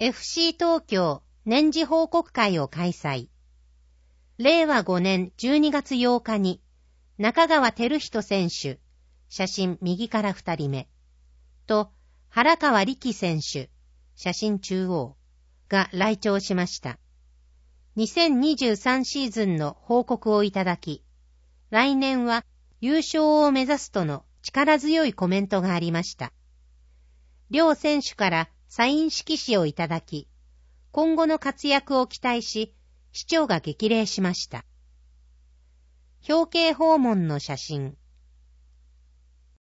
FC 東京年次報告会を開催。令和5年12月8日に中川照人選手、写真右から2人目と原川力選手、写真中央が来庁しました。2023シーズンの報告をいただき、来年は優勝を目指すとの力強いコメントがありました。両選手からサイン色紙をいただき、今後の活躍を期待し、市長が激励しました。表敬訪問の写真。